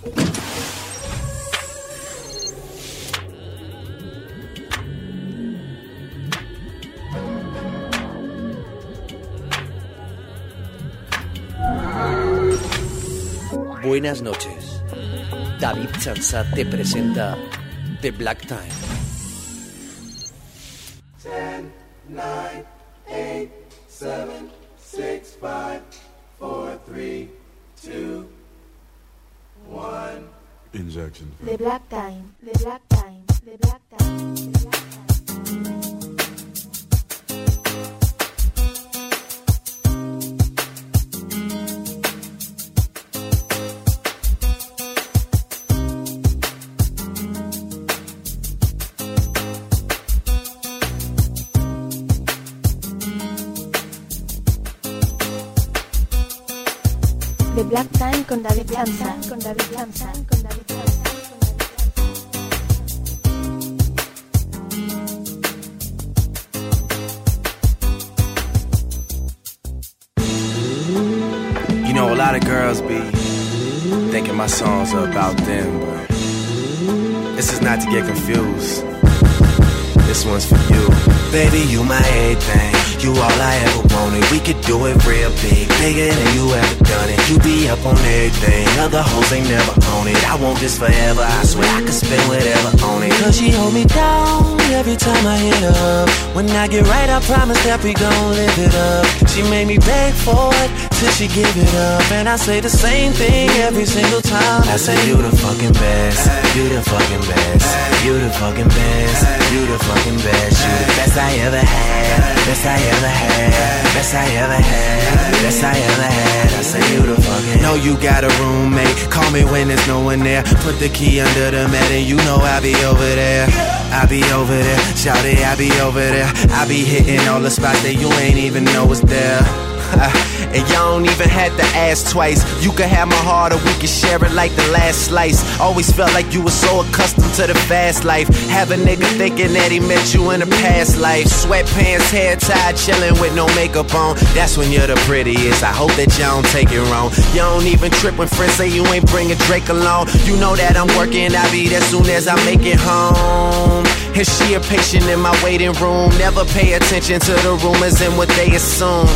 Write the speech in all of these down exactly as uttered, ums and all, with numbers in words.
Buenas noches. David Chansat te presenta The Black Time. ten, nine, eight, seven, six, five, four, three, two, one. Injection. The Black Time. The Black Time. The Black Time. The Black Time. The Black Time con David Chansat, con David Chansat, con David Chansat. You know, a lot of girls be thinking my songs are about them, but this is not to get confused. This one's for you. Baby, you my everything. You all I ever wanted. We could do it real big, bigger than you ever done it. You be up on everything. Other hoes ain't never on it. I want this forever. I swear I could spend whatever on it. Cause she hold me down every time I hit her up. When I get right, I promise that we gon' live it up. She made me beg for it till she give it up. And I say the same thing every single time. I say you the fucking best. You the fucking best. You the fucking best. You the fucking best. You the best I ever had. Best I ever had. Best I ever had. Best I ever had. I say you the fucking. Know you got a roommate. Call me when there's no one there. Put the key under the mat and you know I be over there. I be over there. Shout it, I be over there. I be hitting all the spots that you ain't even know was there. And y'all don't even have to ask twice. You can have my heart or we can share it like the last slice. Always felt like you were so accustomed to the fast life. Have a nigga thinking that he met you in a past life. Sweatpants, hair tied, chilling with no makeup on. That's when you're the prettiest. I hope that y'all don't take it wrong. You don't even trip when friends say you ain't bringing Drake along. You know that I'm working, I'll be there soon as I make it home. And she a patient in my waiting room. Never pay attention to the rumors and what they assume.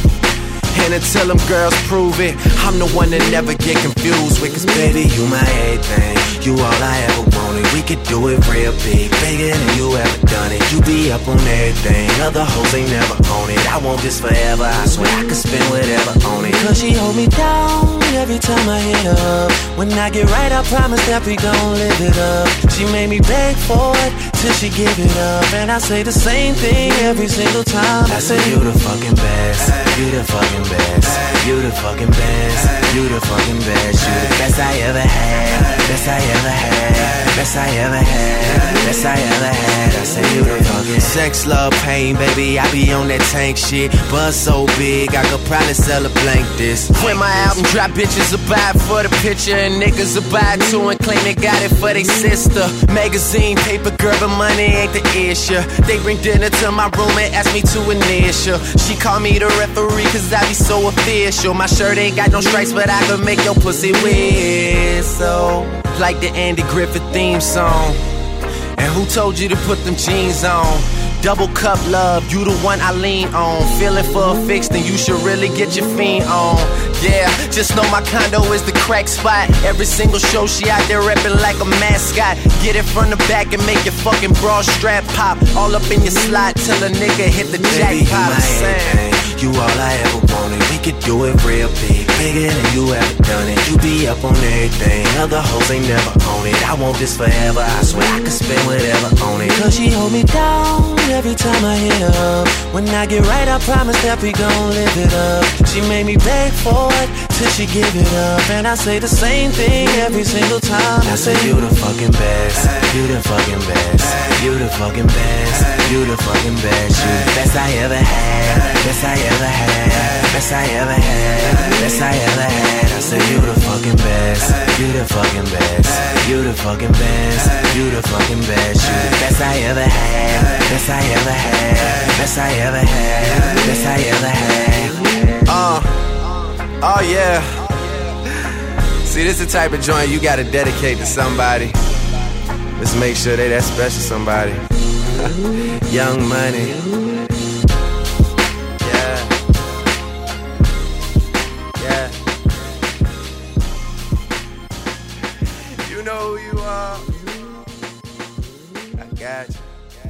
And until them girls prove it, I'm the one that never get confused with. Cause baby, you my everything. You all I ever wanted. We could do it real big, bigger than you ever done it. You be up on everything. Other hoes ain't never on it. I want this forever. I swear I could spend whatever on it. Cause she hold me down every time I hit her up. When I get right, I promise that we gon' live it up. She made me beg for it till she give it up. And I say the same thing every single time. I say you the fucking best. You the fucking best. You the fucking best. You the fucking best. You the best I ever had. Best I ever had. Best I ever had. Best I ever had. I say you the fucking sex, love, pain, baby. I be on that tank shit. Buzz so big, I could probably sell a blank this. When my album drop, bitches will buy it for the picture, and niggas will buy it too and claim they got it for they sister. Magazine, paper, girl, but money ain't the issue. They bring dinner to my room and ask me to initial. She call me the referee cause I be so official. My shirt ain't got no stripes, but I could make your pussy whistle like the Andy Griffith theme song. And who told you to put them jeans on? Double cup love, you the one I lean on. Feeling for a fix, then you should really get your fiend on. Yeah, just know my condo is the crack spot. Every single show she out there reppin' like a mascot. Get it from the back and make your fucking bra strap pop. All up in your slot till a nigga hit the jackpot. You all I ever wanted. We could do it real big, bigger than you ever done it. You be up on everything. Other hoes ain't never on it. I want this forever. I swear I could spend whatever on it. Cause she hold me down every time I hit her up. When I get right, I promise that we gon' live it up. She made me beg for it till she give it up. And I say the same thing every single time. I say you the fucking best. You the fucking best. You the fucking best. You the fucking best. You the best I ever had. Best I ever had. Best I ever had. Best I ever had. I say you the fucking best. You the fucking best. You the fucking best. You the fucking best. You the best I ever had. Best I ever had. Best I ever had. Best I ever had. Uh, oh yeah. See, this is the type of joint you gotta dedicate to somebody. Let's make sure they that special somebody. Young Money. Yeah. Yeah. You know who you are. I got you.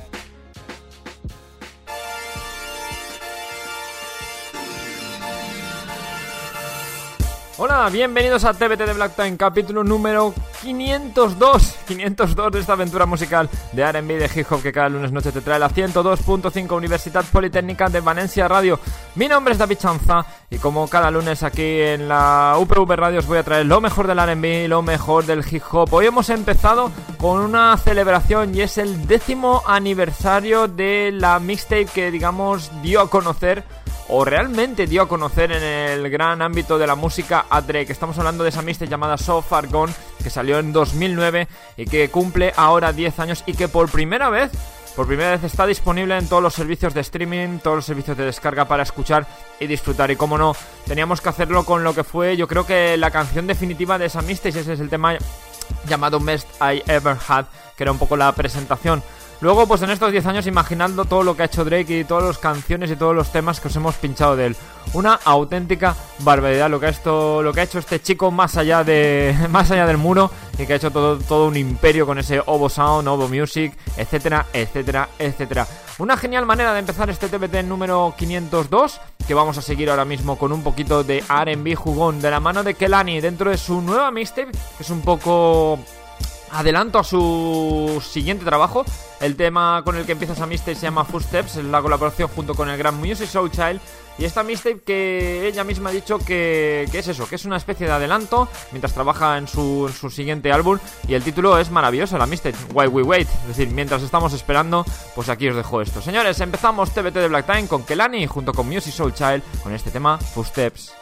Hola, bienvenidos a T B T de Black Time, capítulo número quinientos dos quinientos dos de esta aventura musical de R and B, de hip hop que cada lunes noche te trae la ciento dos punto cinco Universitat Politécnica de Valencia Radio. Mi nombre es David Chanza y como cada lunes aquí en la U P V Radio os voy a traer lo mejor del R and B, lo mejor del hip hop. Hoy hemos empezado con una celebración y es el décimo aniversario de la mixtape que, digamos, dio a conocer o realmente dio a conocer en el gran ámbito de la música a Drake. Estamos hablando de esa mixtape llamada So Far Gone, que salió en dos mil nueve y que cumple ahora diez años y que por primera vez, por primera vez está disponible en todos los servicios de streaming, todos los servicios de descarga para escuchar y disfrutar. Y como no, teníamos que hacerlo con lo que fue, yo creo que la canción definitiva de esa mixtape. Ese es el tema llamado Best I Ever Had, que era un poco la presentación. Luego, pues en estos diez años, imaginando todo lo que ha hecho Drake y todas las canciones y todos los temas que os hemos pinchado de él. Una auténtica barbaridad lo que ha hecho, lo que ha hecho este chico más allá de más allá del muro, y que ha hecho todo, todo un imperio con ese Ovo Sound, Ovo Music, etcétera, etcétera, etcétera. Una genial manera de empezar este T B T número quinientos dos, que vamos a seguir ahora mismo con un poquito de R and B jugón de la mano de Kehlani dentro de su nueva mixtape, que es un poco adelanto a su siguiente trabajo. El tema con el que empieza esa mixtape se llama Footsteps, es la colaboración junto con el gran Musiq Soulchild. Y esta mixtape que ella misma ha dicho que, que es eso, que es una especie de adelanto mientras trabaja en su, en su siguiente álbum. Y el título es maravilloso, la mixtape, While We Wait. Es decir, mientras estamos esperando, pues aquí os dejo esto. Señores, empezamos T B T de Black Time con Kehlani junto con Musiq Soulchild con este tema Footsteps.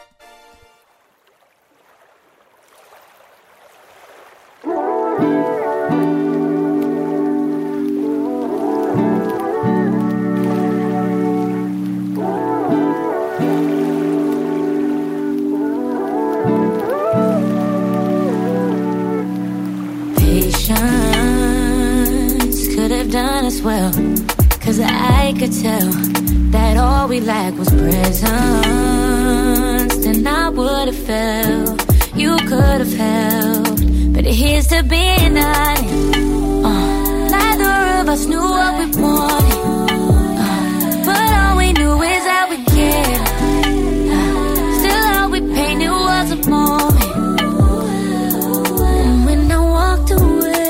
Done as well, cause I could tell that all we lacked was presence. Then I would've felt, you could've helped, but here's to being honest. uh, Neither of us knew what we wanted, uh, but all we knew is that we cared. uh, Still all we painted was a moment. And when I walked away,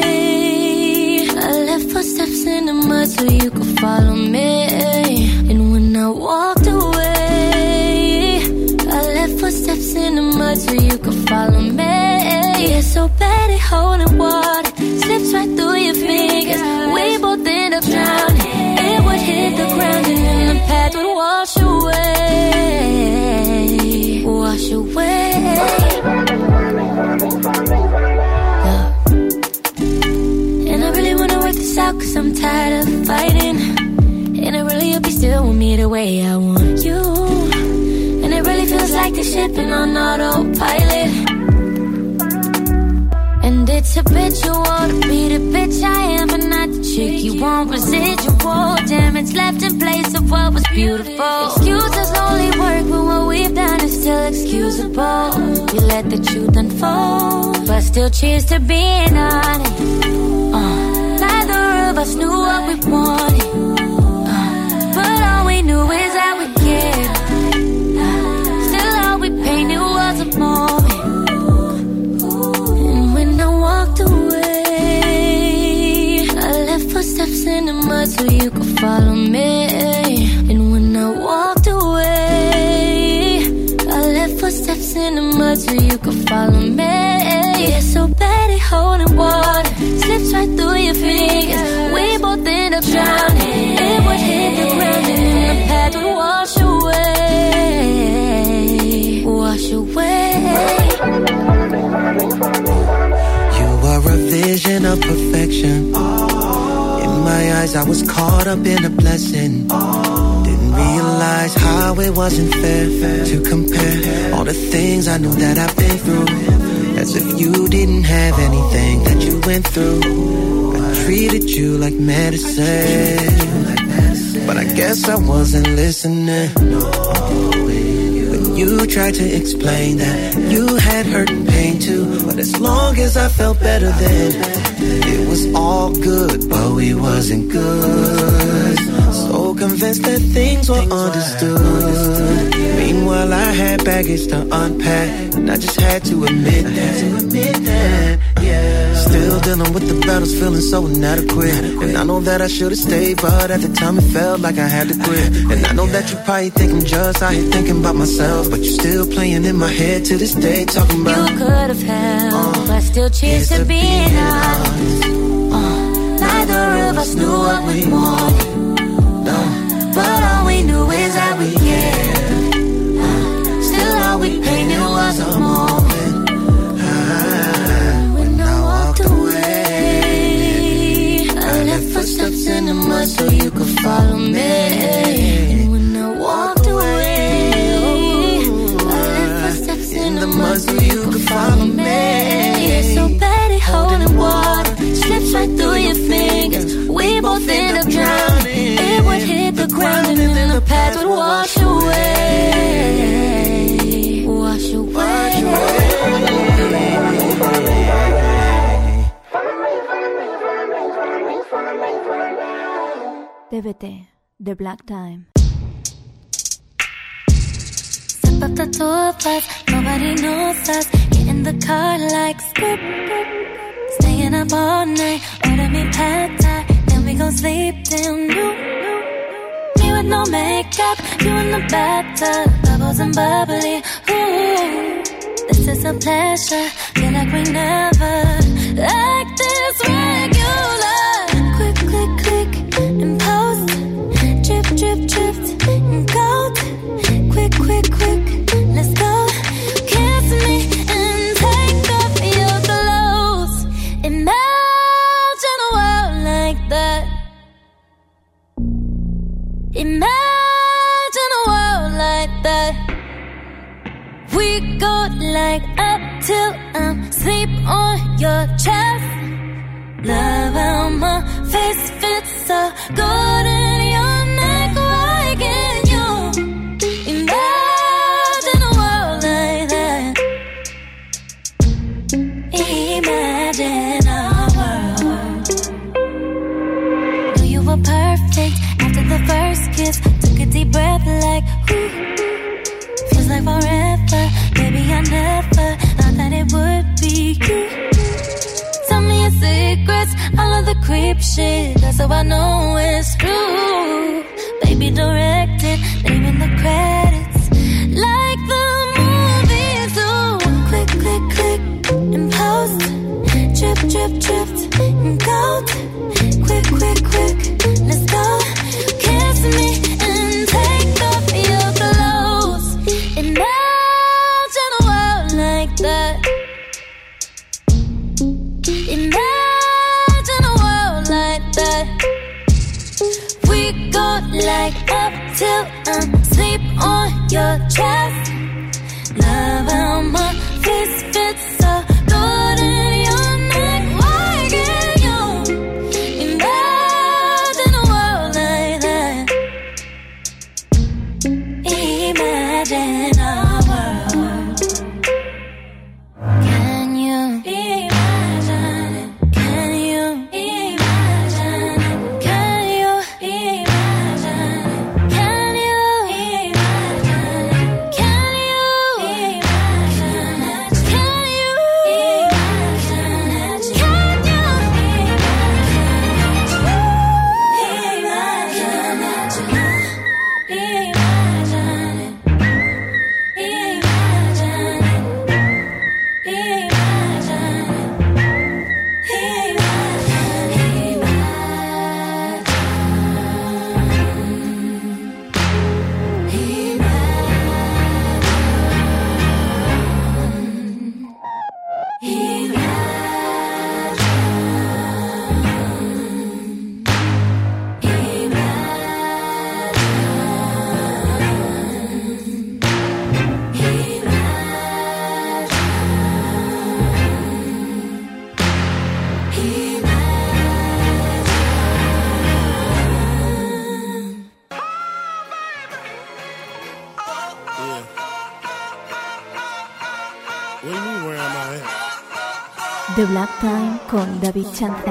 footsteps in the mud so you could follow me. And when I walked away, I left footsteps in the mud so you could follow me. Yeah, so bad at holding water slips right through your fingers. We both end up drowning. It would hit the ground and then the path would wash away. Wash away. Out cause I'm tired of fighting, and I really hope you still want me the way I want you. And it really feels like the ship been on autopilot, and it's habitual to be the bitch I am, but not the chick you want. Residual damage left in place of what was beautiful. Excuses only work, but what we've done is still excusable. We let the truth unfold, but still cheers to being honest. uh. Neither of us knew what we wanted, uh, but all we knew is that we cared. uh, Still all we painted was a moment. And when I walked away, I left footsteps in the mud so you could follow me. And when I walked away, I left footsteps in the mud so you could follow me. Yeah, so bad at holding water slips right through your fingers. We both end up drowning. It would hit the ground and then the path would wash away. Wash away. You were a vision of perfection. In my eyes I was caught up in a blessing. Didn't realize how it wasn't fair to compare all the things I knew that I've been through. you didn't have anything that you went through. I treated you like medicine, but I guess I wasn't listening. When you tried to explain that you had hurt and pain too, but as long as I felt better then, it was all good, but we wasn't good. So convinced that things were understood. Meanwhile I had baggage to unpack, and I just had to admit that. Still dealing with the battles, feeling so inadequate. And I know that I should've stayed, but at the time it felt like I had to quit. And I know that you probably think I'm just out here thinking about myself, but you're still playing in my head to this day, talking about you could have helped, uh, but still choose to be honest. uh, Neither of us knew what we wanted, no. But all we knew is that we cared. uh, Still all we painted was a moment. When I walked away, I left footsteps in the mud so you could follow me. And when I walked away, I left footsteps in the mud so you could follow me. It's so bad at holding water, slips right through your fingers. We both end up drowning. It would hit the ground and then the path would wash away. Wash away. T V T, The Black Time. Step up the two of us, nobody knows us. Get in the car like skip. Staying up all night, order me pad thai, then we gon' sleep till noon. Me with no makeup, you in the bathtub, bubbles and bubbly. Ooh, this is a pleasure, feel like we never act this regular. Quick, click, click, and post. Drip, drip, dripped, and gold. Quick, quick, quick, let's go. Kiss me and take off your clothes. Imagine a world like that. Imagine a world like that. We go like up till I'm sleep on your chest. Love how my face fits so good in your neck. Why can't you imagine a world like that? Imagine a world. Knew you were perfect after the first kiss. Took a deep breath like ooh. Feels like forever. Baby, I never thought that it would be you. Tell me your secrets, all of the creep shit, that's how I know it's true. Baby, directed, name in the credits, like the movies do. Click, click, click, and post. Drip, drip, dripped, and gold. Quick, quick, quick, let's go. Kiss me and take off your clothes. Imagine a world like that. Imagine a world like that. We go like up till I'm sleep on your chest. Love how my face fits so good in your neck. Why can't you imagine a world like that? Imagine a world. Can you imagine it? Can you imagine it? Can you imagine it? Can you imagine it? Can you imagine it? Can you The Black Time con David Chanza.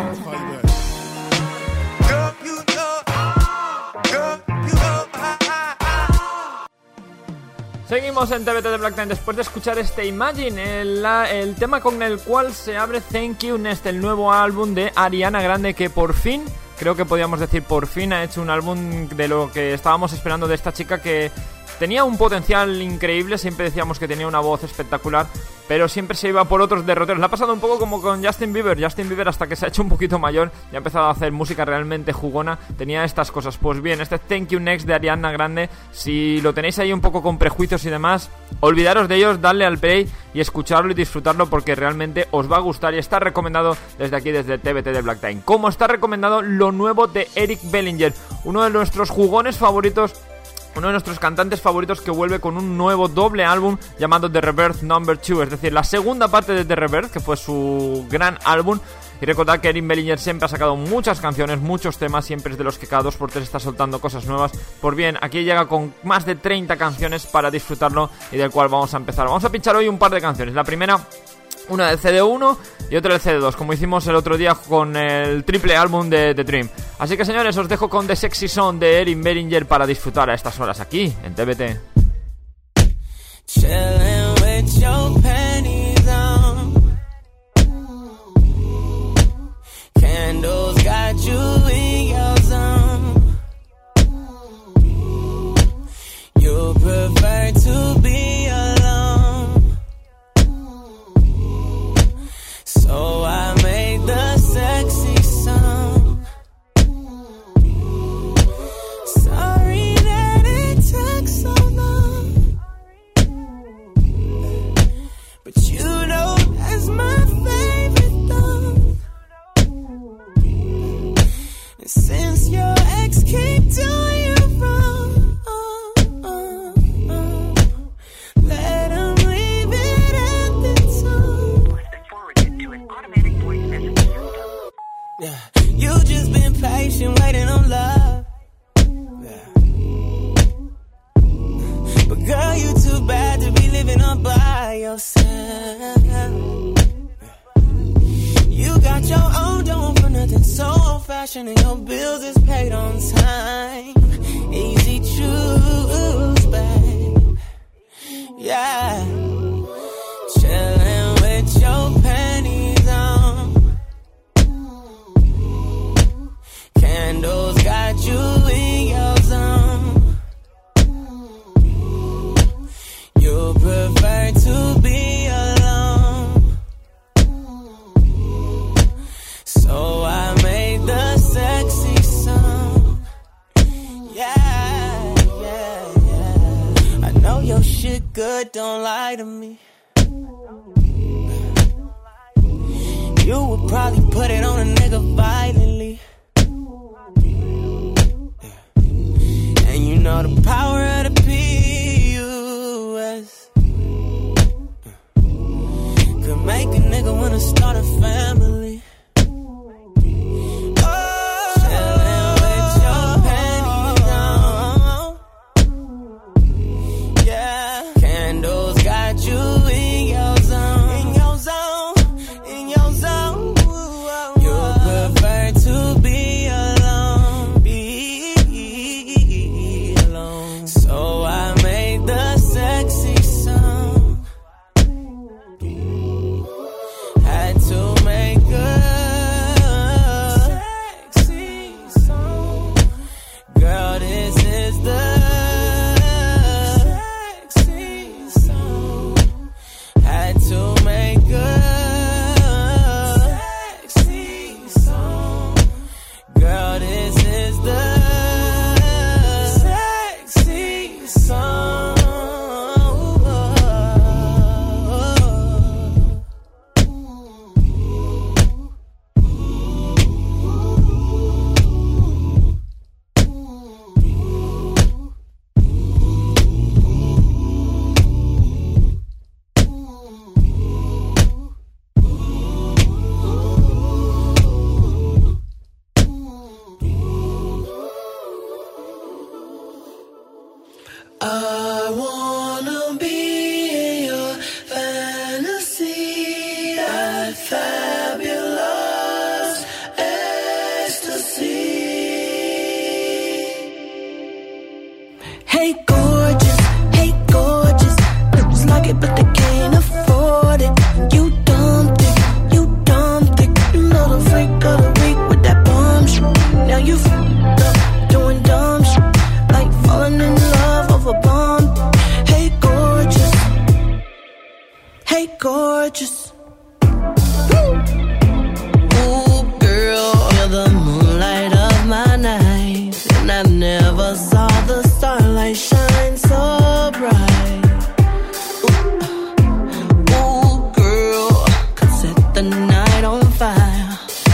Seguimos en T V T de Black Time después de escuchar este Imagine, el, la, el tema con el cual se abre Thank You Next, el nuevo álbum de Ariana Grande, que por fin, creo que podríamos decir por fin, ha hecho un álbum de lo que estábamos esperando de esta chica, que tenía un potencial increíble. Siempre decíamos que tenía una voz espectacular, pero siempre se iba por otros derroteros. Le ha pasado un poco como con Justin Bieber. Justin Bieber, hasta que se ha hecho un poquito mayor y ha empezado a hacer música realmente jugona, tenía estas cosas. Pues bien, este Thank You Next de Ariana Grande, si lo tenéis ahí un poco con prejuicios y demás, olvidaros de ellos, dadle al play y escucharlo y disfrutarlo, porque realmente os va a gustar y está recomendado desde aquí, desde T V T de Black Time. Como está recomendado lo nuevo de Eric Bellinger, uno de nuestros jugones favoritos, uno de nuestros cantantes favoritos, que vuelve con un nuevo doble álbum llamado The Rebirth Number two, es decir, la segunda parte de The Rebirth, que fue su gran álbum. Y recordad que Eric Bellinger siempre ha sacado muchas canciones, muchos temas, siempre es de los que cada dos por tres está soltando cosas nuevas. Pues bien, aquí llega con más de treinta canciones para disfrutarlo, y del cual vamos a empezar. Vamos a pinchar hoy un par de canciones. La primera, una del C D uno y otra del C D dos, como hicimos el otro día con el triple álbum de The Dream. Así que, señores, os dejo con The Sexy Song de Eric Bellinger para disfrutar a estas horas aquí en T V T. Chillin' with your panties on, candles got you in your zone. You prefer to be alone, so I made the sexy song. Sorry that it took so long, but you know that's my favorite thing. And since your ex keep doing you wrong, let him leave it at the top. Yeah, you just been patient, waiting on love. Yeah. But girl, you too bad to be living all by yourself. You got your own, don't for nothing, so old-fashioned, and your bills is paid on time. Easy choose, babe. Yeah. Chillin' with your panties on, candles got you in your zone. You prefer to be alone, so I made the sexy song. Yeah, yeah, yeah. I know your shit good, don't lie to me. You would probably put it on a nigga violently. Yeah. And you know the power of the P U S could make a nigga wanna start a family. So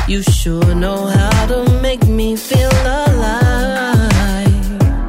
You sure know how to make me feel alive.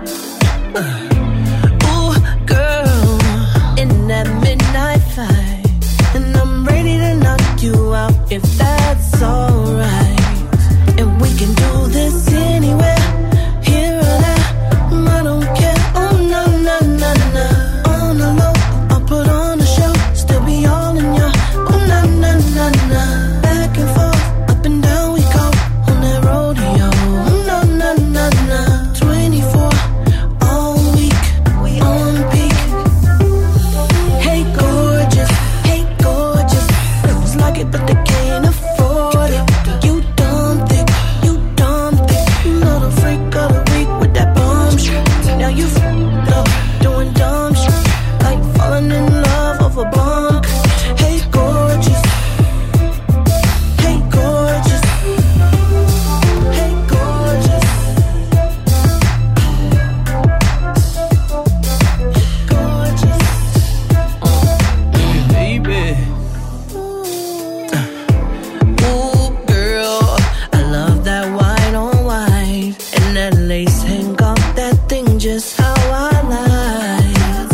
Ooh, girl, in that midnight fight, and I'm ready to knock you out if that's alright. And we can do this anywhere, here or there, I don't care. Oh, no, no, no, no. On the low, I'll put on a show, still be all in your. Oh, no, no, no, no. Back and forth, up and down we go on that rodeo. Oh, no, no, no, no. twenty-four all week, we on peak. Hey, gorgeous, hey, gorgeous. It was like it, but they can't afford it. You dumb thick, you dumb thick. Little freak of the week with that bomb shit. Now you f***ed up, doing dumb shit, like falling in love over bomb. Hey, gorgeous. Hey, gorgeous. Hey, gorgeous. Gorgeous. Baby. Ooh, girl, I love that white on white, and that lace hang off that thing just how I like.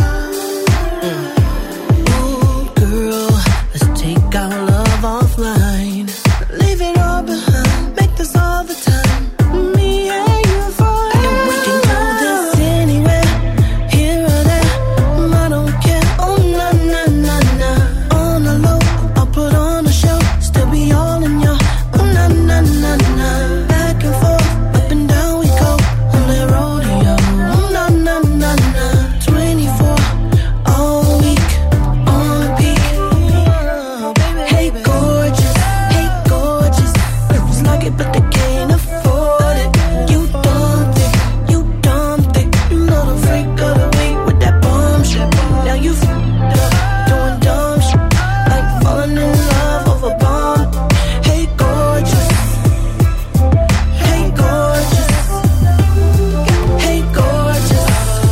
Ooh, girl, let's take our love offline, leave it all behind, make this all the time, me and you forever. And we can do this anywhere, here or there, I don't care. Oh, no, no, no, no. On the low, I'll put on a show, still be all in your. Oh, no, no, no, no. Back and forth, up and down we go on that rodeo. Oh, no, no, no, no. twenty-four all week, on peak. Hey, gorgeous, hey, gorgeous. It was like it, but they can't afford it. You dumb thick, you dumb thick. You little freak of the week with that bomb shit. Now you f***ed up, doing dumb shit, like falling in love over bomb. Hey, gorgeous. Hey, gorgeous. Hey, gorgeous.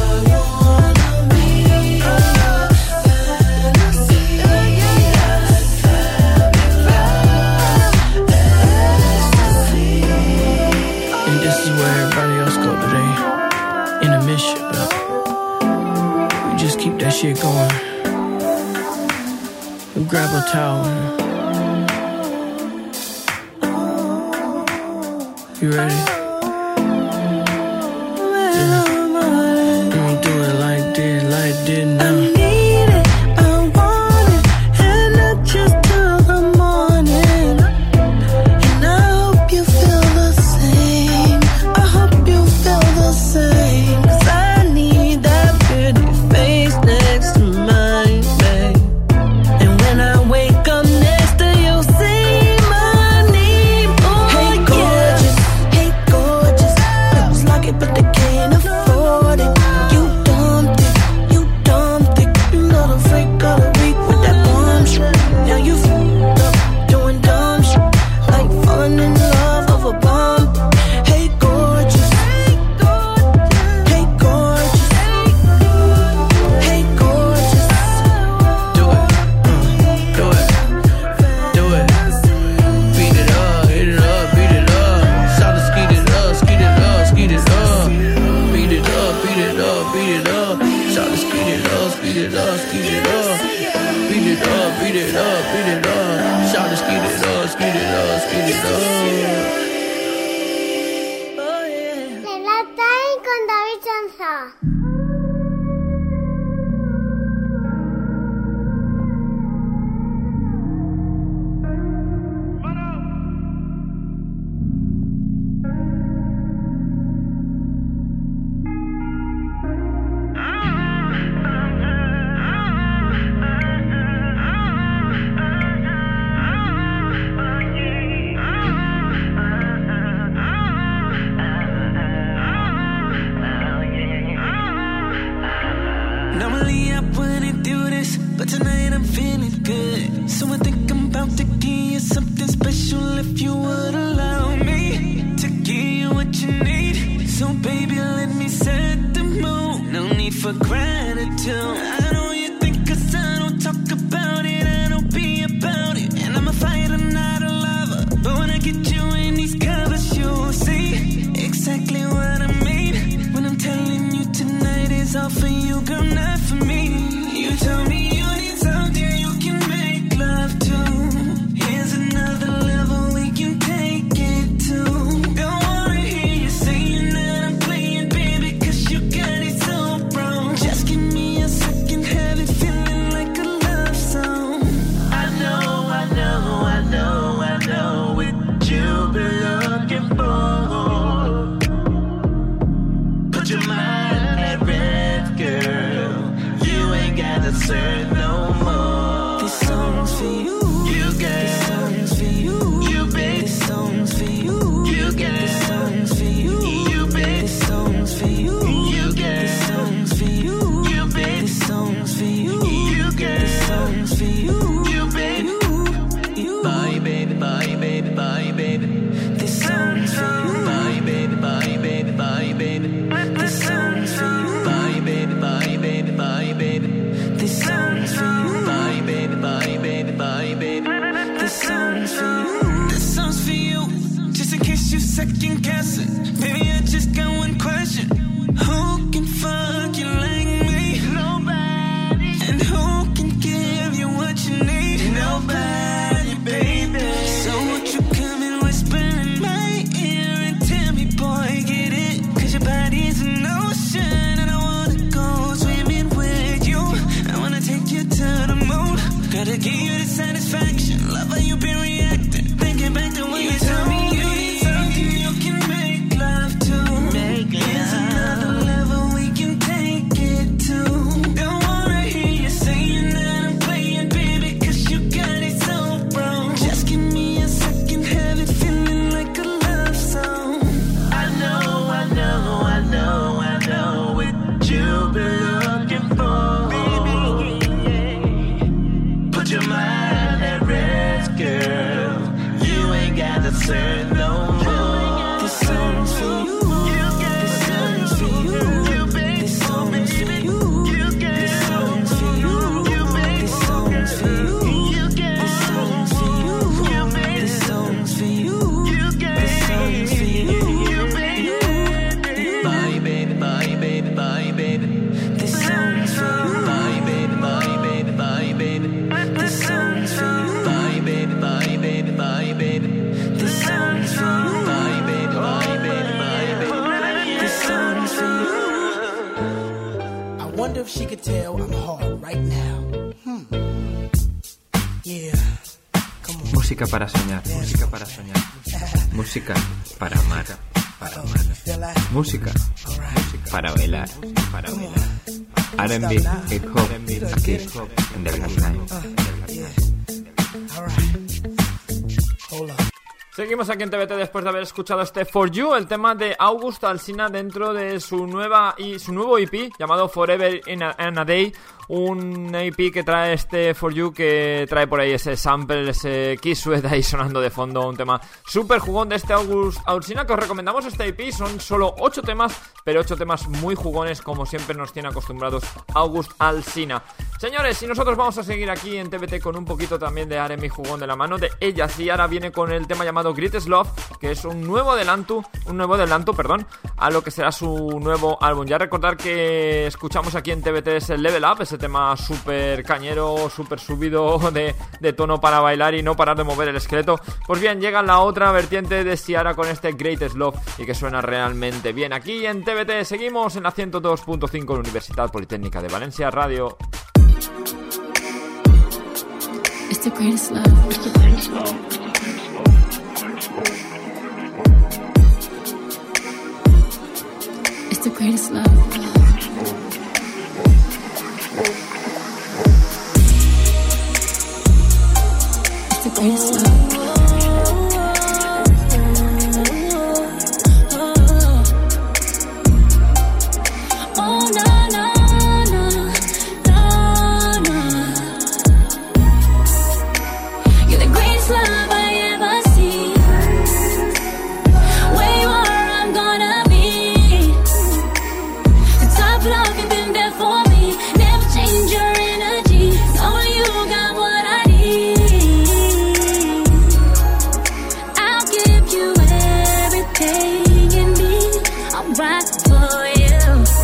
And this is where everybody else go today. Intermission. We just keep that shit going. We grab a towel. You ready? Yeah. I'ma do it like this, like this now. I need it, I want it, and not just till the morning. And I hope you feel the same. I hope you feel the same. 'Cause I need that pretty face next to mine, babe. And when I wake up next to you, say my name. Oh, hey, gorgeous. Hey, gorgeous. It was like it, but they can't afford it. You dumb thick, you dumb thick. You little freak of the week with that bomb shit. Now you f***ed up, doing dumb shit, like falling in love over bomb. Hey, gorgeous. Hey, gorgeous. Hey, gorgeous. Do it, uh, do it, do it. Beat it up, hit it up, beat it up. Shout to skeet it up, skeet it up, skeet it up. Beat it up, beat it up, beat it up. Shout to skeet it up, skeet it up, skeet it up. Beat it up, beat it up, beat it up. Shout to skeet it up, skeet it up, skeet it up. Relax Time con David Chanza. Normally I wouldn't do this, but tonight I'm feeling good. So I think I'm about to give you something special if you would allow me to give you what you need. So baby, let me set the mood. No need for gratitude. I know you think 'cause I don't talk about it, I don't be about it. And I'm a fighter, not a lover. But when I get you second guessing. Baby, I just got one question. Who can fuck you like me? Nobody. And who can give you what you need? Nobody, baby. So won't you come and whisper in my ear and tell me, boy, get it? Cause your body's an ocean and I wanna go swimming with you. I wanna take you to the moon. Gotta give you the satisfaction. Love how you been reacting. Thinking back to when you, you told me you need something you can make love to. Make love. There's another level we can take it to. Don't wanna hear you saying that I'm playing, baby, cause you got it so wrong. Just give me a second, have it feeling like a love song. I know, I know, I know, I know what you've been looking for, baby. Put your mind at rest, girl. You ain't got to turn no more. This song's for you. This song's for you. This song's for you. This song's for you. This song's for you. This song's for you. This song's for you. This song's for you. Bye, baby, bye, baby, bye, baby. This song's for you. Bye, baby, bye, baby, bye, baby. This song's for you. Bye, baby, bye, baby, bye, baby. This song's for you. Bye, baby, bye, baby, bye, baby. This song's for you. I wonder if she could tell I'm hard right now. Hmm. Yeah. Come on. Música para soñar, música para soñar. Música para amar, para amar. Música para bailar, para bailar. R and B, hip hop, aquí en The Black Time. Hold up. Seguimos aquí en T V T después de haber escuchado este For You, el tema de August Alsina dentro de su nueva y su nuevo E P llamado Forever in a, in a Day, un E P que trae este For You, que trae por ahí ese sample, ese Kiss Sweat ahí sonando de fondo, un tema súper jugón de este August Alsina, que os recomendamos este E P. Son solo ocho temas, pero ocho temas muy jugones, como siempre nos tiene acostumbrados August Alsina. Señores, y nosotros vamos a seguir aquí en T V T con un poquito también de R and B jugón de la mano de ellas, y ahora viene con el tema llamado Greatest Love, que es un nuevo adelanto, un nuevo adelanto, perdón, a lo que será su nuevo álbum. Ya recordar que escuchamos aquí en T V T ese Level Up, ese tema súper cañero, súper subido de, de tono para bailar y no parar de mover el esqueleto. Pues bien, llega la otra vertiente de Ciara con este Greatest Love y que suena realmente bien. Aquí en T V T seguimos en la ciento dos punto cinco, la Universidad Politécnica de Valencia Radio. It's the greatest love. It's the greatest love. It's the greatest love. It's the greatest love. Oh no no no no no. You're the greatest love I ever see. Where you are, I'm gonna be. The top love, you've been there for me. Never change your energy. Only you got what I need. I'll give you everything in me. I'm right for you.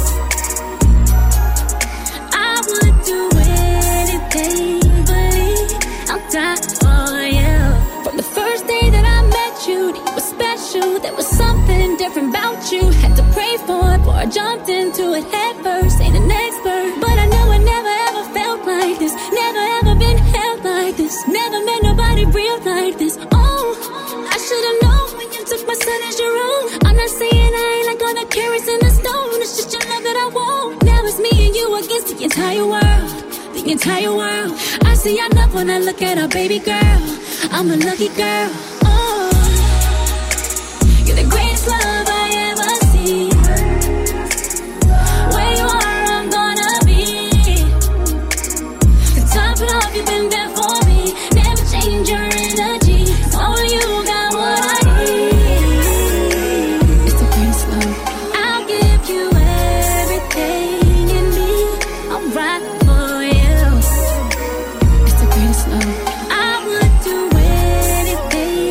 I would do anything, believe I'll die for you. From the first day that I met you, you were special. There was something different about you. Had to pray for it before I jumped into it head first. Ain't an expert, but I know I never ever felt like this. Never ever been held like this. Never met nobody real like this. Oh, I should've known when you took my son as your own. I'm not saying I ain't like all the carrots in the stone. It's just your love that I want. Now it's me and you against the entire world. The entire world. I see enough when I look at our baby girl. I'm a lucky girl. Oh, you're the greatest love I ever see. Where you are, I'm gonna be. The top love, you've been there for me. Never change your energy. Only you got what I need. It's the greatest love. I'll give you everything in me. I'm right for you. It's the greatest love. I would do anything,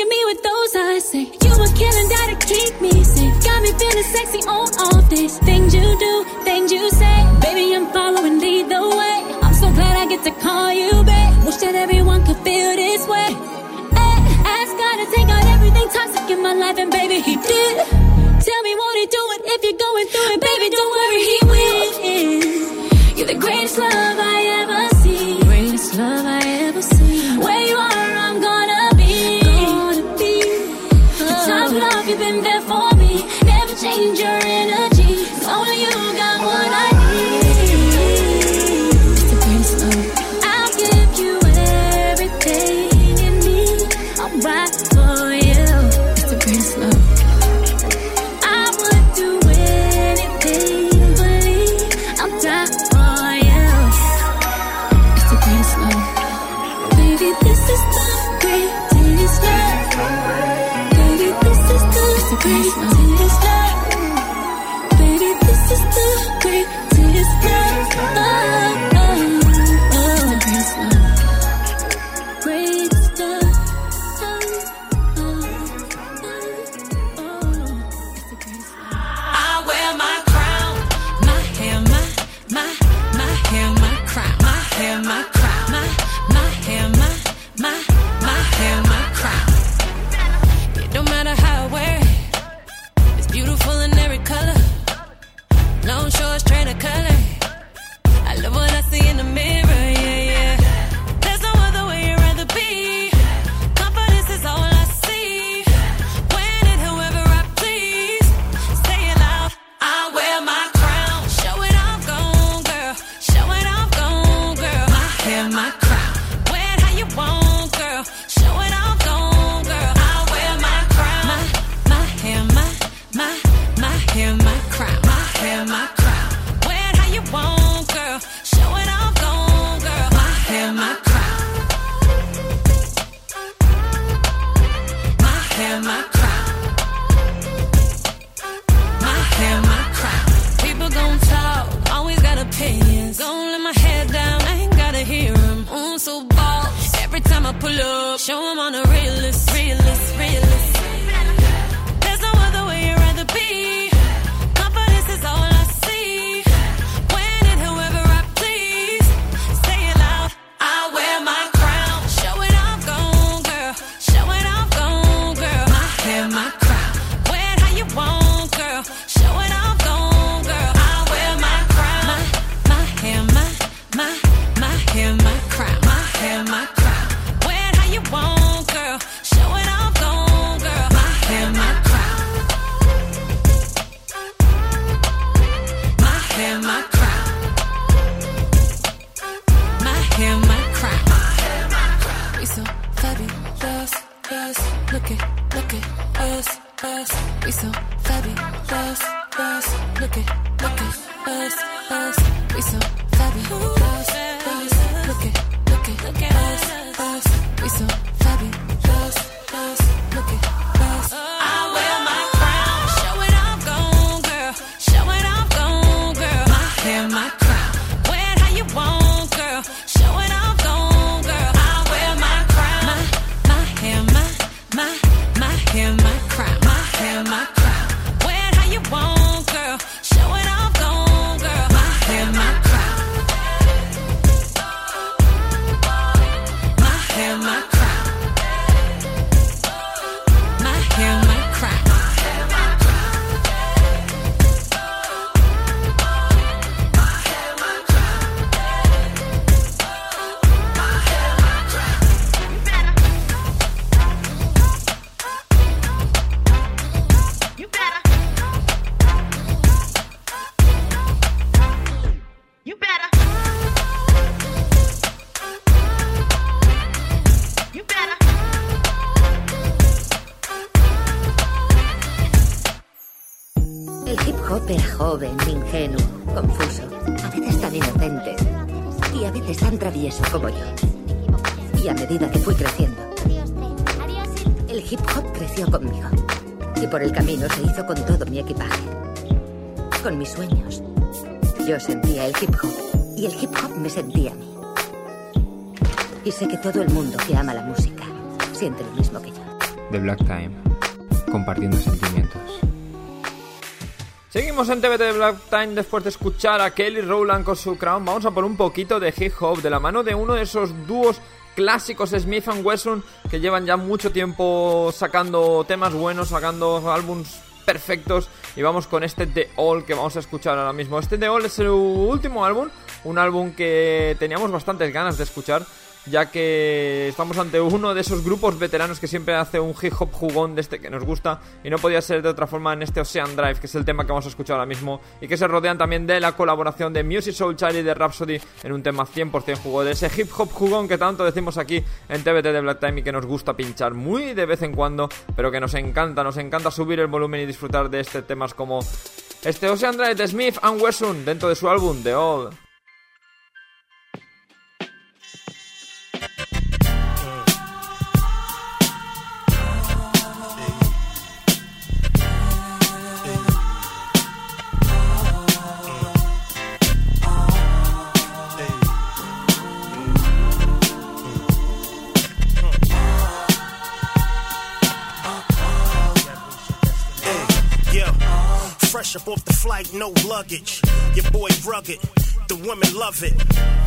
me with those eyes. Say you a killing that'll keep me safe. Got me feeling sexy on off days. Things you do, things you say. Baby, I'm following, lead the way. I'm so glad I get to call you babe. Wish that everyone could feel this way. Hey, ask God to take out everything toxic in my life, and baby, he did. Tell me won't he do it if you're going through it. Baby, don't worry, he will. You're the greatest love I ever seen. Greatest love I ever seen. Where you are, I'm gonna be. Gonna be. The time of love, you've been there for me. Never change your energy. Only you got what I need. It's the greatest love. I'll give you everything in me. I'll ride for you. It's the greatest love. I would do anything, believe I'll die for you. It's the greatest love. Baby, this is the greatest love. Baby, this is the greatest love. Baby, this is the greatest love. Oh, oh, oh. It's the greatest love. Greatest love. Oh, oh, oh. It's the greatest love. I wear my crown, my hair, my, my, my hair, my crown, my hair, my crown, my, my hair, my, my, my hair, my crown. It don't matter how I wear it, it's beautiful in every color. Long, short, straight, or color. I love what I see in the mirror, yeah, yeah. There's no other way you'd rather be. Confidence is all I see. When and whoever I please. Say it loud. I wear my crown. Show it off, gone, girl. Show it off, gone, girl. My hair, my crown. Wear it how you want, girl. Show it off, gone, girl. I wear my crown. My, my hair, my, my, my hair, my crown. My hair, my crown. Wear it how you want, girl. Show it off, gone, girl. My hair, my crown. My hair, my crown. My hair, my crown. People gon' talk, always got opinions. Gon' let my head down, I ain't gotta hear them. Mm, so boss. Every time I pull up, show them on a realist, realist, realist. There's no other way you'd rather be. Confidence is all I see. When and whoever I please. Say it loud. I wear my crown. Show it off, gone, girl. Show it off, gone, girl. My hair, my crown. Wear it how you want, girl. Show it off, gone, girl. I wear my crown. My, my hair, my, my, my hair, my crown. My hair, my crown. Wear it how you want, girl. Show it off, gone, girl. My hair, my crown. My hair, my crown. My hair, my crown. We so fabulous, us. Look at, look at us, us. We so fabulous, us. Look at, look at us, us. We so fabulous, us. Look at, look at, look at us, us. We so fabulous, us. Look at us. I wear my crown. Show it off, gone, girl. Show it off, gone, girl. My hair, my crown. Wear it how you want, girl. Show it off, gone, girl. I wear my crown. My, my hair, my, my, my hair, my crown. My hair, my crown. Wear it how you want, girl. Show it off, gone, girl. My hair, my crown. My hair, my crown. My hair, my crown. You better. You better. You better. El hip hop era joven, ingenuo, confuso, a veces tan inocente y a veces tan travieso como yo. Y a medida que fui creciendo, el hip hop creció conmigo. Y por el camino se hizo con todo mi equipaje, con mis sueños. Yo sentía el hip hop y el hip hop me sentía a mí. Y sé que todo el mundo que ama la música siente lo mismo que yo. de Black Time, compartiendo sentimientos. Seguimos en T V T de Black Time después de escuchar a Kelly Rowland con su Crown. Vamos a por un poquito de hip hop de la mano de uno de esos dúos clásicos Smith and Wesson que llevan ya mucho tiempo sacando temas buenos, sacando álbums perfectos, y vamos con este The All que vamos a escuchar ahora mismo. Este The All es su último álbum, un álbum que teníamos bastantes ganas de escuchar, ya que estamos ante uno de esos grupos veteranos que siempre hace un hip hop jugón de este que nos gusta, y no podía ser de otra forma en este Ocean Drive, que es el tema que vamos a escuchar ahora mismo, y que se rodean también de la colaboración de Musiq Soulchild y de Rhapsody en un tema cien por ciento jugón, de ese hip hop jugón que tanto decimos aquí en T V T de Black Time y que nos gusta pinchar muy de vez en cuando, pero que nos encanta, nos encanta subir el volumen y disfrutar de este temas como este Ocean Drive de Smith and Wesson dentro de su álbum The All. Fresh up off the flight, no luggage. Your boy rugged, the women love it.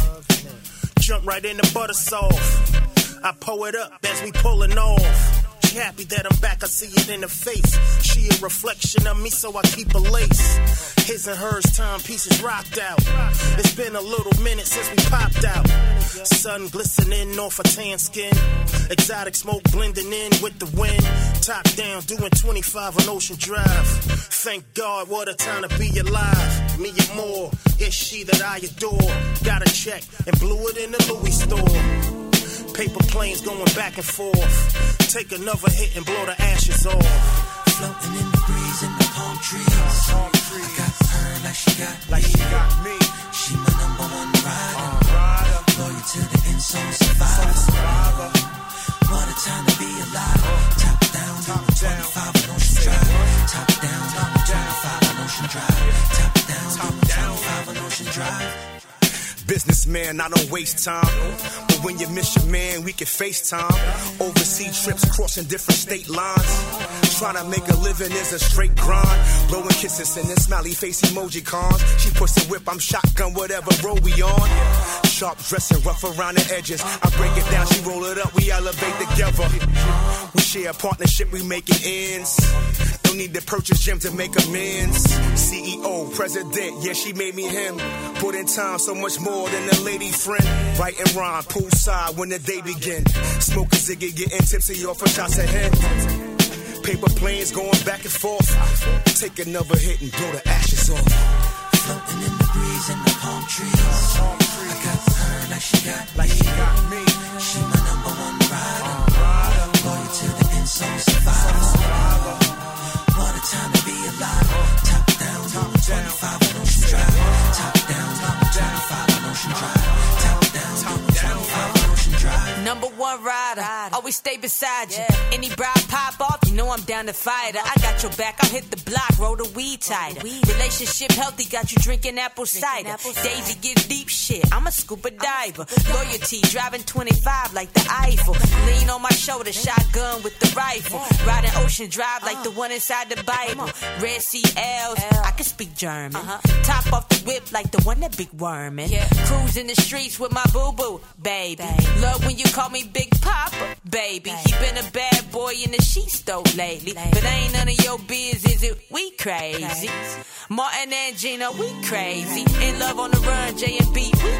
Jump right in the butter soft. I pull it up as we pulling off. She happy that I'm back, I see it in her face. She a reflection of me, so I keep a lace. His and hers timepieces rocked out. It's been a little minute since we popped out. Sun glistening off her tan skin. Exotic smoke blending in with the wind. Top down, doing twenty-five on Ocean Drive. Thank God, what a time to be alive. Me and more, it's she that I adore. Got a check and blew it in the Louis store. Paper planes going back and forth. Take another hit and blow the ashes off. Floating in the breeze in the palm trees. I got her like she got like me. she got me. She my number one rider. Loyal to the end, so survivor. What a time to be alive. Top down, down twenty-five on Ocean Drive. Top down, down twenty-five on Ocean Drive. Top down, down twenty-five on Ocean Drive. Businessman, I don't waste time. But when you miss your man, we can FaceTime. Overseas trips crossing different state lines. Trying to make a living is a straight grind. Blowing kisses and then smiley face emoji cons. She puts the whip, I'm shotgun, whatever road we on. Sharp dressing, rough around the edges. I break it down, she roll it up, we elevate together. We share a partnership, we making ends. Don't need to purchase gym to make amends. C E O, president, yeah, she made me him. Put in time, so much more than a lady friend. Right and rhyme, poolside when the day begin. Smoke a ziggy, getting tipsy off of shots ahead. Paper planes going back and forth. Take another hit and blow the ashes off. Floating in the breeze in the palm trees. I got her like she got like she got me. She my number one rider. Loyal to the end, so survivor. What a time to be alive. Top down, down twenty-five on Ocean Drive. Top down, down twenty-five on Ocean Drive. Top down, down twenty-five on Ocean Drive. Number one rider, always stay beside you. Any bride pop off, you know I'm down to fight her. I got your back, I'll hit the block, roll the weed tighter. Relationship healthy, got you drinking apple cider. Daisy get deep shit, I'm a scuba diver. Loyalty, driving twenty-five like the Eiffel. Lean on my shoulder, shotgun with the rifle. Riding Ocean Drive like the one inside the Bible. Red Sea L's, I can speak German. Top off the whip like the one that big wormin'. Cruising the streets with my boo-boo, baby. Love when you call me Big Papa, baby. He been a bad boy in the sheets though lately. But ain't none of your biz, is it? We crazy. Martin and Gina, we crazy. In love on the run, J and B, we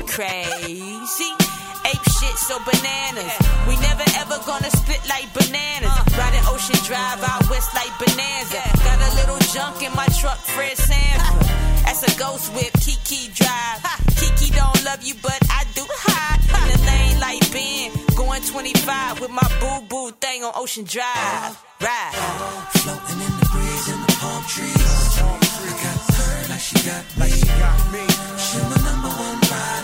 crazy. Ape shit, so bananas. We never ever gonna split like bananas. Riding Ocean Drive out west like Bonanza. Got a little junk in my truck, Fred Sanford. That's a ghost whip, Kiki Drive. Kiki don't love you, but I do. Ha! In the lane like Ben, going twenty-five with my boo-boo thing on Ocean Drive. Ride. Floating in the breeze in the palm trees. I got her like she got me. Like she got me. She my number one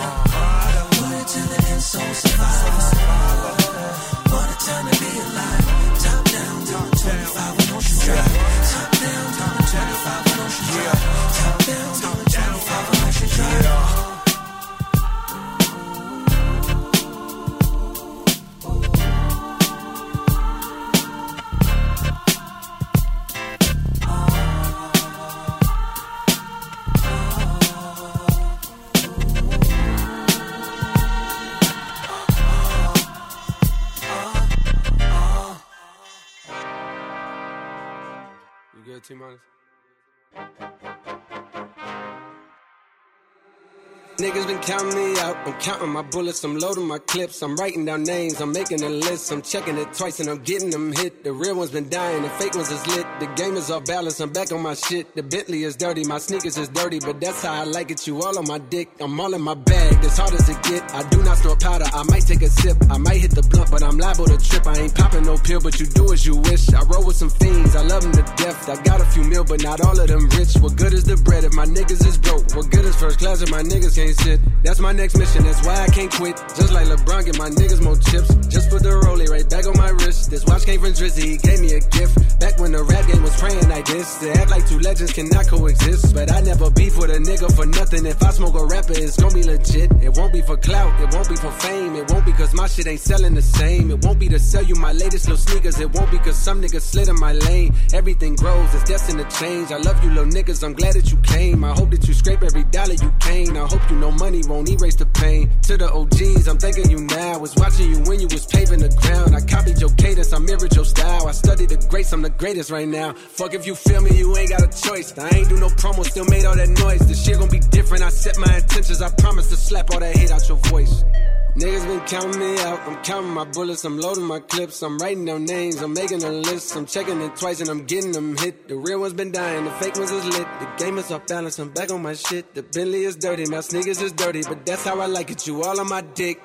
rider. Loyal to the end, so survivor. What a time to be alive. Top down, down twenty-five on Ocean Drive. Top down, down twenty-five on Ocean Drive. Top down, down twenty-five on Ocean Drive. You good, T-Minus? Niggas been counting me out, I'm counting my bullets, I'm loading my clips, I'm writing down names, I'm making a list, I'm checking it twice and I'm getting them hit. The real ones been dying, the fake ones is lit, the game is off balance, I'm back on my shit. The Bentley is dirty, my sneakers is dirty, but that's how I like it, you all on my dick. I'm all in my bag, as hard as it get, I do not store powder, I might take a sip, I might hit the blunt, but I'm liable to trip. I ain't popping no pill, but you do as you wish. I roll with some fiends, I love them to death, I got a few mil, but not all of them rich. What good is the bread if my niggas is broke? What good is first class if my niggas can't sit? That's my next mission, that's why I can't quit. Just like LeBron, get my niggas more chips. Just put the rollie right back on my wrist. This watch came from Drizzy, he gave me a gift. Back when the rap game was praying like this. To act like two legends cannot coexist. But I never beef with a nigga for nothing. If I smoke a rapper, it's gonna be legit. It won't be for clout, it won't be for fame. It won't be cause my shit ain't selling the same. It won't be to sell you my latest little sneakers. It won't be cause some niggas slid in my lane. Everything grows, it's destined to change. I love you little niggas, I'm glad that you came. I hope that you scrape every dollar you came. I hope you know money won't erase the pain. To the O Gs, I'm thanking you now. Was watching you when you was paving the ground. I copied your cadence, I mirrored your style. I studied the greats, I'm the greatest right now. Fuck if you feel me, you ain't got a choice. I ain't do no promo, still made all that noise. This shit gon' be different, I set my intentions. I promise to slap all that hate out your voice. Niggas been counting me out, I'm counting my bullets, I'm loading my clips, I'm writing down names, I'm making a list, I'm checking it twice and I'm getting them hit. The real ones been dying, the fake ones is lit, the game is off balance, I'm back on my shit. The Bentley is dirty, my sneakers is dirty, but that's how I like it, you all on my dick.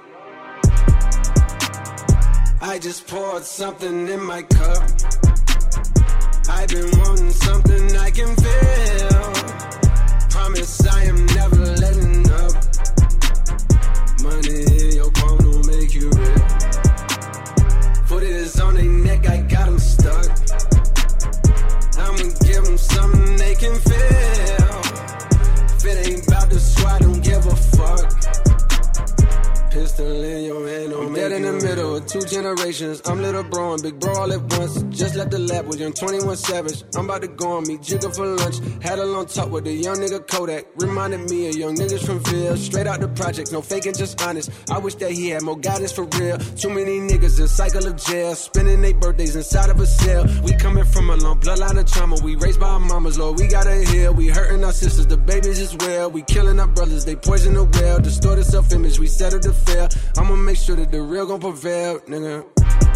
I just poured something in my cup, I've been wanting something I can feel. Promise I am never letting up. Money in your palm don't make you real. Foot is on their neck, I got them stuck. I'ma give them something they can feel. If it ain't about the squad, don't give a fuck. Pistol in your hand, don't make you real. I'm dead in the middle of two generations. I'm little bro and big bro all at once. Just left the lab with young twenty-one Savage. I'm about to go on me Jigga for lunch. Had a long talk with the young nigga Kodak. Reminded me of young niggas from Ville. Straight out the projects, no faking, just honest. I wish that he had more guidance for real. Too many niggas in cycle of jail, spending their birthdays inside of a cell. We coming from a long bloodline of trauma. We raised by our mamas, Lord, we gotta heal. We hurting our sisters, the babies as well. We killing our brothers, they poison the well. Distorted self-image, we settle to fail. I'ma make sure that the real gon' prevail, nigga.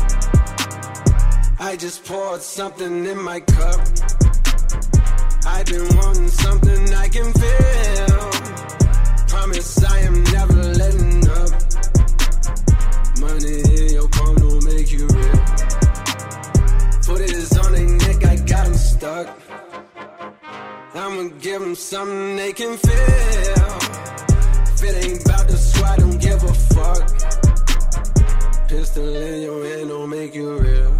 I just poured something in my cup, I've been wanting something I can feel. Promise I am never letting up. Money in your palm don't make you real. Foot is on their neck, I got them stuck. I'ma give them something they can feel. If it ain't about the squad, don't give a fuck. Pistol in your hand don't make you real.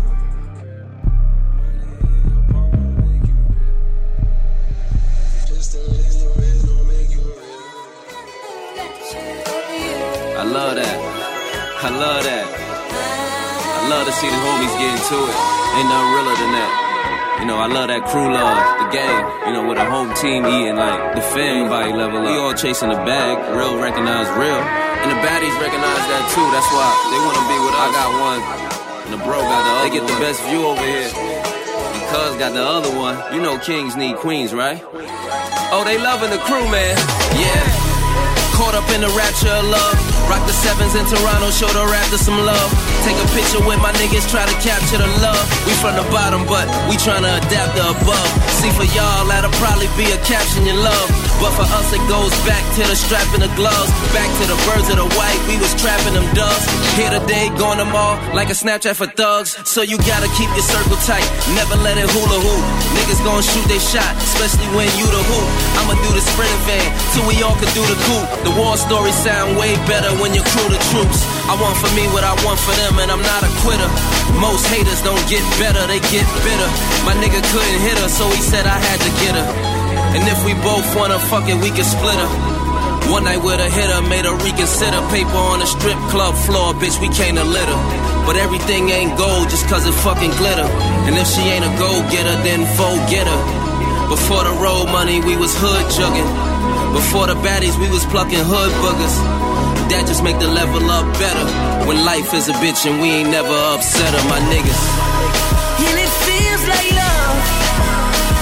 I love that. I love that. I love to see the homies get into it. Ain't nothing realer than that. You know, I love that crew love, the gang. You know, with a home team eating, like, the family body level up. We all chasing the bag, real recognize real. And the baddies recognize that too, that's why they wanna be with us. I got one, and the bro got the other. They get the best view over here. And Cuz got the other one. You know kings need queens, right? Oh, they loving the crew, man. Yeah. Caught up in the rapture of love. Rock the sevens in Toronto, show the Raptors some love. Take a picture with my niggas, try to capture the love. We from the bottom, but we tryna adapt the above. See, for y'all, that'll probably be a caption you love. But for us, it goes back to the strap and the gloves. Back to the birds of the white, we was trapping them doves. Here today, gone tomorrow, like a Snapchat for thugs. So you gotta keep your circle tight, never let it hula hoop. Niggas gon' shoot they shot, especially when you the hoop. I'ma do the sprinting van, till we all can do the coup. The war stories sound way better when you crew the troops. I want for me what I want for them, and I'm not a quitter. Most haters don't get better, they get bitter. My nigga couldn't hit her, so he said I had to get her. And if we both wanna fuck it, we can split her. One night with a hitter, made her reconsider. Paper on the strip club floor, bitch, we came to litter. But everything ain't gold just cause it fucking glitter. And if she ain't a go-getter, then forget her. Before the road money, we was hood jugging. Before the baddies, we was plucking hood boogers. That just make the level up better. When life is a bitch and we ain't never upset her, my niggas. And it feels like love.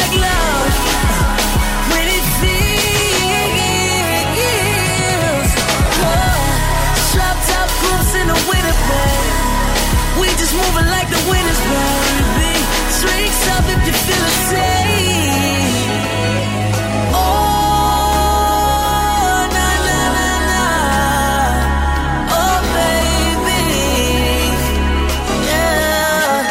like love. When it feels. Oh, drop top groups in the winter, babe. We just moving like the winners, baby. Drinks up if you feel the same. Oh, na na na na. Oh, baby. Yeah.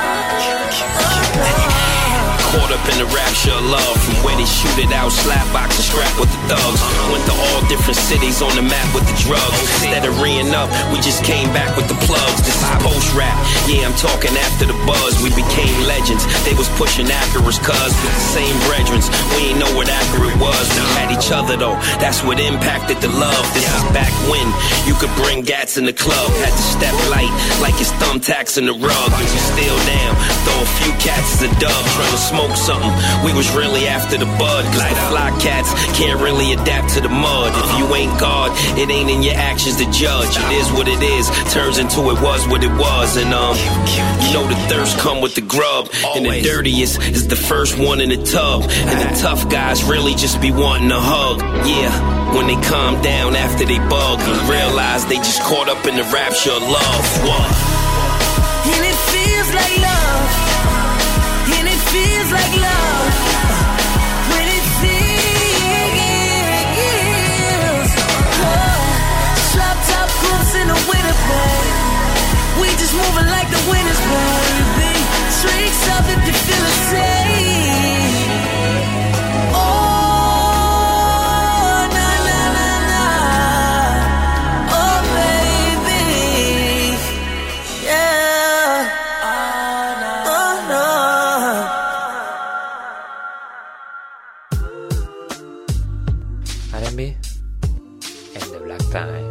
Caught up in the rapture of love. From where they shoot it out, slap box and scrap with the thugs. Went to all different cities on the map with the drugs. Instead of reeing up, we just came back with the plugs. This is post-rap, yeah, I'm talking after the buzz. We became legends, they was pushing Acura's cuz. With the same brethrens, we ain't know what Acura was. We had each other though, that's what impacted the love. This is back when you could bring gats in the club. Had to step light, like it's thumbtacks in the rug. And you still down, throw a few cats as a dub. Trying to smoke something, we was really after the bud. Cause the fly cats can't really adapt to the mud. If you ain't God, it ain't in your actions to judge. It is what it is, turns into it was what it was. And um, you know the thirst come with the grub. And the dirtiest is the first one in the tub. And the tough guys really just be wanting a hug. Yeah, when they calm down after they bug and realize they just caught up in the rapture of love. What? And it feels like love. And it feels like love. When it feels. Oh, drop top groups in the winter, babe. We just moving like the winners, baby. Drinks up if you feel the same. Oh, na na na na. Oh, baby. Yeah. Oh, no. R and B and the Black Time.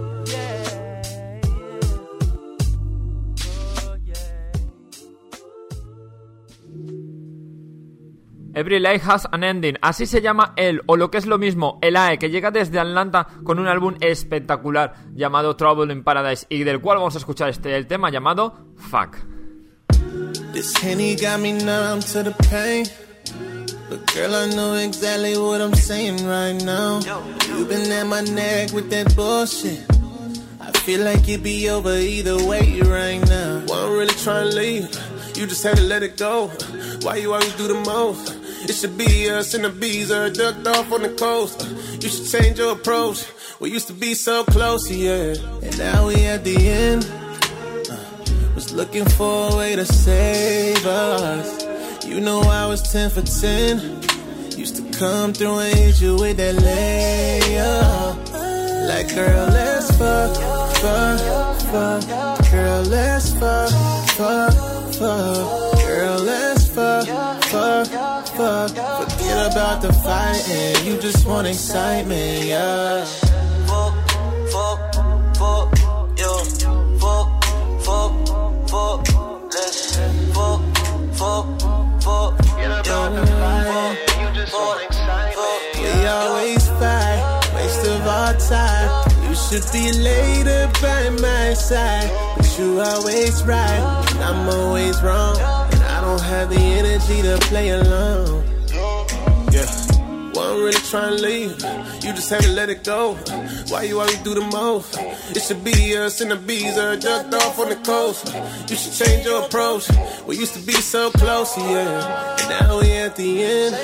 Every Life Has an Ending, así se llama él, o lo que es lo mismo, el A E, que llega desde Atlanta con un álbum espectacular llamado Trouble in Paradise, y del cual vamos a escuchar este el tema llamado Fuck. This Henny got me numb to the pain, but girl, I know exactly what I'm saying right now. You've been at my neck with that bullshit. I feel like it'd be over either way right now. Wasn't really trying to leave, you just had to let it go. Why you always do the most? It should be us and the bees are ducked off on the coast. You should change your approach. We used to be so close, yeah. And now we at the end. Uh, was looking for a way to save us. You know I was ten for ten. Used to come through and hit you with that layup. Like, girl, let's fuck, fuck, fuck. Girl, let's fuck, fuck, fuck. Girl, let's fuck, fuck, fuck. Forget about the fighting, you just want excitement, yeah. Fuck, fuck, fuck, yo. Fuck, fuck, fuck. Let's fuck, fuck, fuck. Forget about the fighting, you just want excitement, yeah. We always fight, waste of our time. You should be later by my side, but you always right, and I'm always wrong. I don't have the energy to play alone. Yeah, wasn't really trying to leave, you just had to let it go. Why you always do the most? It should be us and the bees are ducked off on the coast. You should change your approach. We used to be so close, yeah. And now we at the end.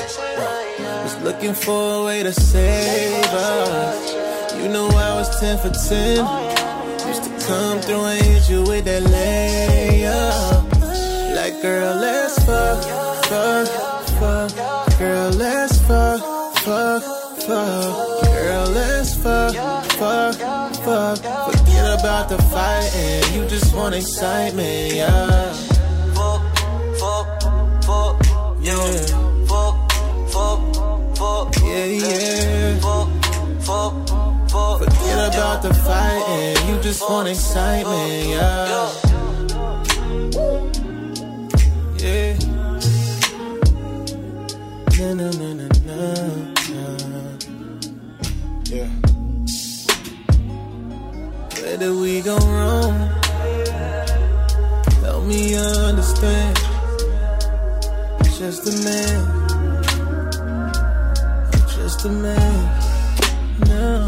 Was looking for a way to save us. You know I was ten for ten. Used to come through and hit you with that layup. Like, girl, let's fuck, fuck, fuck. Girl, let's fuck, fuck, fuck. Girl, let's fuck, fuck, fuck. Forget about the fighting, you just want excitement, yeah. Fuck, fuck, fuck, yeah. Fuck, fuck, fuck, yeah, yeah. Fuck, fuck, fuck. Forget about the fighting, you just want excitement, yeah. Yeah. Na na na na na. Yeah. Where did we go wrong? Help me understand. Just a man just a mess. No.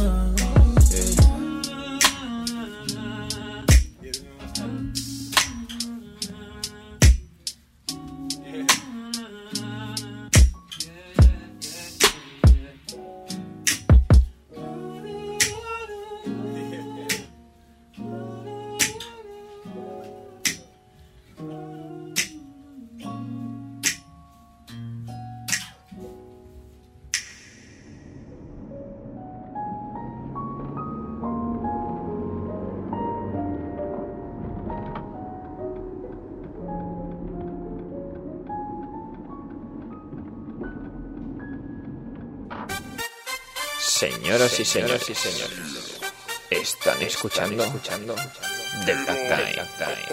Señoras y señores, y señores, están escuchando, escuchando The Black Time.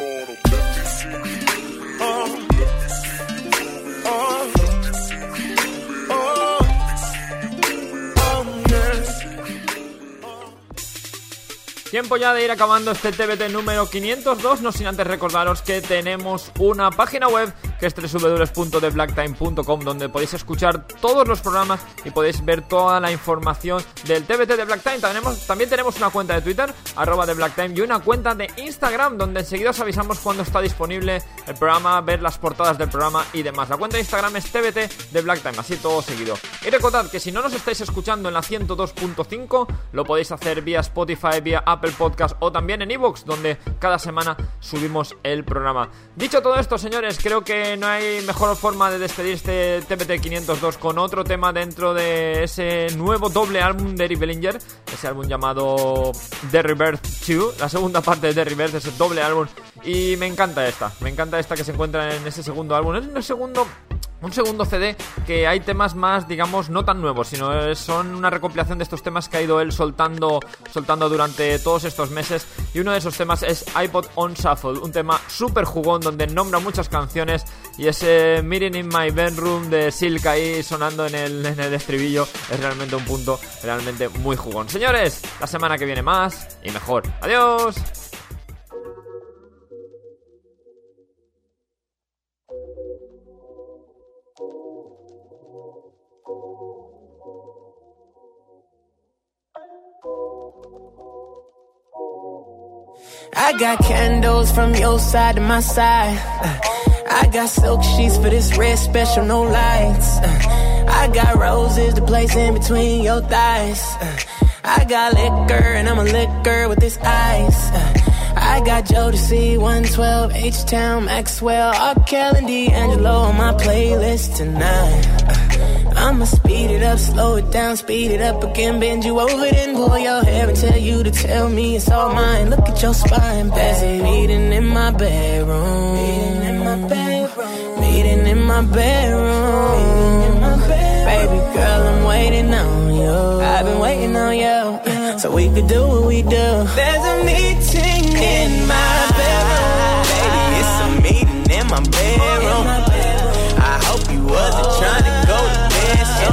Tiempo ya de ir acabando este T B T número quinientos dos, no sin antes recordaros que tenemos una página web que es doble u doble u doble u punto the black time punto com, donde podéis escuchar todos los programas y podéis ver toda la información del T B T de Black Time. Tenemos, también tenemos una cuenta de Twitter, arroba de Black Time, y una cuenta de Instagram, donde enseguida os avisamos cuando está disponible el programa, ver las portadas del programa y demás. La cuenta de Instagram es T B T de Black Time, así todo seguido. Y recordad que si no nos estáis escuchando en la ciento dos punto cinco, lo podéis hacer vía Spotify, vía Apple Podcast o también en iVoox, donde cada semana subimos el programa. Dicho todo esto, señores, creo que no hay mejor forma de despedir este T B T quinientos dos con otro tema dentro de ese nuevo doble álbum de Eric Bellinger, ese álbum llamado The Rebirth dos, la segunda parte de The Rebirth, ese doble álbum, y me encanta esta, me encanta esta que se encuentra en ese segundo álbum. Es un segundo... Un segundo C D que hay temas más, digamos, no tan nuevos, sino son una recopilación de estos temas que ha ido él soltando soltando durante todos estos meses. Y uno de esos temas es iPod on Shuffle, un tema súper jugón donde nombra muchas canciones. Y ese Meeting in My Bedroom de Silk ahí sonando en el, en el estribillo es realmente un punto realmente muy jugón. Señores, la semana que viene más y mejor. ¡Adiós! I got candles from your side to my side. Uh, I got silk sheets for this red special, no lights. Uh, I got roses to place in between your thighs. Uh, I got liquor and I'm a liquor with this ice. Uh, I got Jodeci, one twelve, H-Town, Maxwell, R. Kelly, D'Angelo on my playlist tonight. Uh, I'ma speed it up, slow it down, speed it up again, bend you over, then pull your hair and tell you to tell me it's all mine. Look at your spine, there's a meeting in my bedroom. Meeting in my bedroom. Meeting in my bedroom. Meeting in my bedroom. Baby girl, I'm waiting on you. I've been waiting on you, so we could do what we do. There's a meeting in my bedroom. Baby, it's a meeting in my bedroom. I hope you wasn't trying to go to bed, so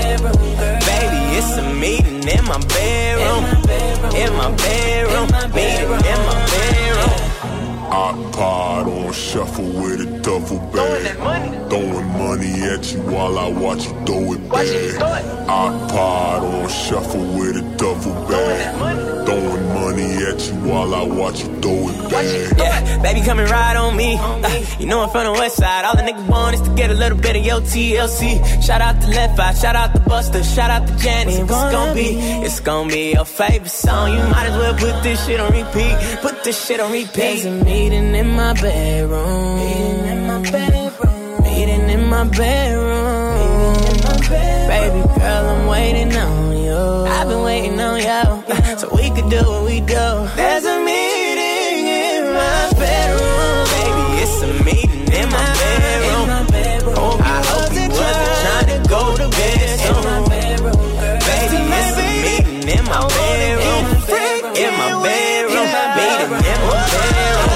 baby, it's a meeting in my bedroom. In my bedroom, meeting in my bedroom. iPod on shuffle with a duffel bag. Throwing money at you while I watch you throw it back. iPod on shuffle with a duffel bag. Throwing money at you while I watch you throw it back. Yeah, baby, come and ride on me. Uh, you know I'm from the west side. All the niggas want is to get a little bit of your T L C. Shout out to Left Eye, shout out to Buster, shout out to Janice. It's gonna be, it's gonna be your favorite song. You might as well put this shit on repeat. Put this shit on repeat. There's a meeting in my bedroom. Meeting in my bedroom. Meeting in my bedroom. Meeting in my bedroom. Baby girl, I'm waiting on you. I've been waiting on you, so we could do what we do. There's a meeting in my bedroom. Baby, it's a meeting in my bedroom. I hope you wasn't trying to go to bed soon. Baby, it's a meeting in my bedroom. In my bedroom. Meeting in my bedroom.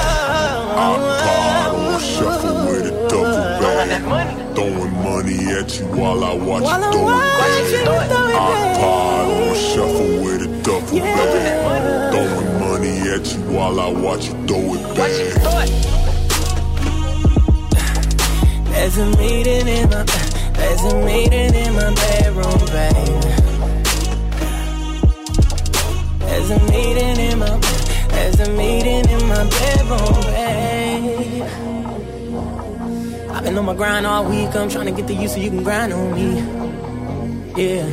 iPod on shuffle with a duffel bag. Throwing money at you while I watch you throw it back. iPod on shuffle with a duffel bag. Throwing money at you while I watch you throw it back. There's a meeting in my There's a meeting in my bedroom, babe. There's a meeting in my, there's a meeting in my bedroom, babe. I've been on my grind all week, I'm trying to get to you so you can grind on me. Yeah.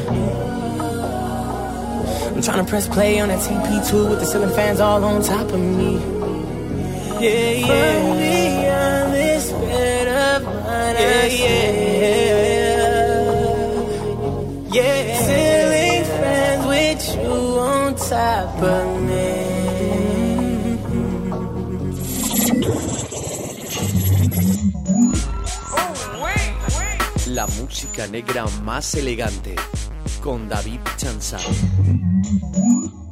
I'm trying to press play on that T P two with the ceiling fans all on top of me. Yeah, yeah. Far beyond this bed of mine, yeah, yeah. Yeah, ceiling fans with you on top of me. La música negra más elegante con David Chanzal.